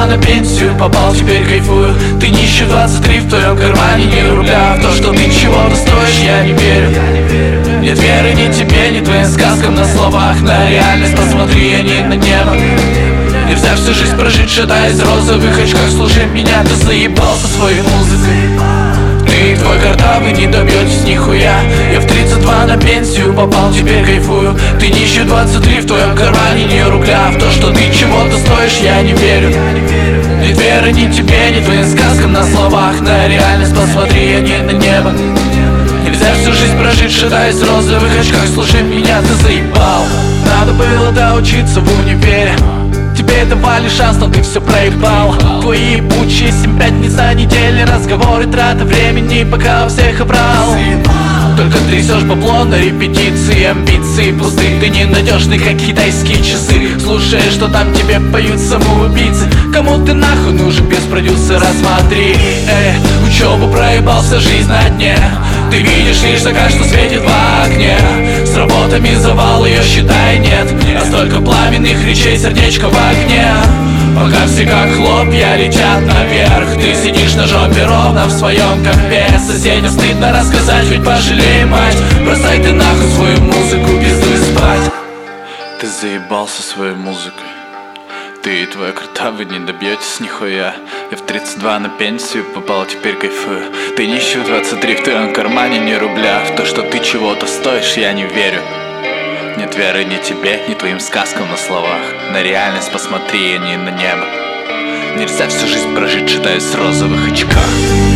32 на пенсию попал, теперь кайфую. Ты нищий в 23, в твоем кармане ни рубля. В то, что ты чего-то стоишь, я не верю. Нет веры ни тебе, ни твоим сказкам на словах. На реальность посмотри, а не на небо. Нельзя всю жизнь прожить, шатаясь в розовых очках. Слушай меня, ты заебался своей музыкой. Ты и твой картавый не добьетесь нихуя. Я в 32 на пенсию попал, теперь кайфую. Ты нищий в 23, в твоем кармане ни рубля. В то, что ты чего-то стоишь, я не верю. Нет веры ни тебе, ни твоим сказкам на словах. На реальность посмотри, а не на небо. Нельзя всю жизнь прожить, шатаясь в розовых очках. Слушай меня, ты заебал. Надо было доучиться в универе. Тебе давали шанс, но ты все проебал. Твои ебучие 7 пятниц за неделю, разговоры, трата времени, пока у всех обрал. Только трясешь бабло на репетиции, амбиции пусты. Ты ненадежный, как китайские часы. Слушай, что там тебе поют самоубийцы. Кому ты нахуй нужен без продюсера, смотри. Учебу проебался, жизнь на дне. Ты видишь лишь закат, что светит в окне. С работами завал, ее считай нет. А столько пламенных речей, сердечко в огне. Пока все как хлопья летят наверх. Ты сидишь на жопе ровно в своем компе. Соседям стыдно рассказать, ведь пожалей мать. Бросай ты нахуй свою музыку, пиздуй спать. Ты заебался своей музыкой. Ты и твой картавый не добьетесь нихуя. Я в 32 на пенсию попал, теперь кайфую. Ты нищий в 23, в твоем кармане ни рубля. В то, что ты чего-то стоишь, я не верю. Нет веры ни тебе, ни твоим сказкам на словах. На реальность посмотри, а не на небо. Нельзя всю жизнь прожить, шатаясь в розовых очках.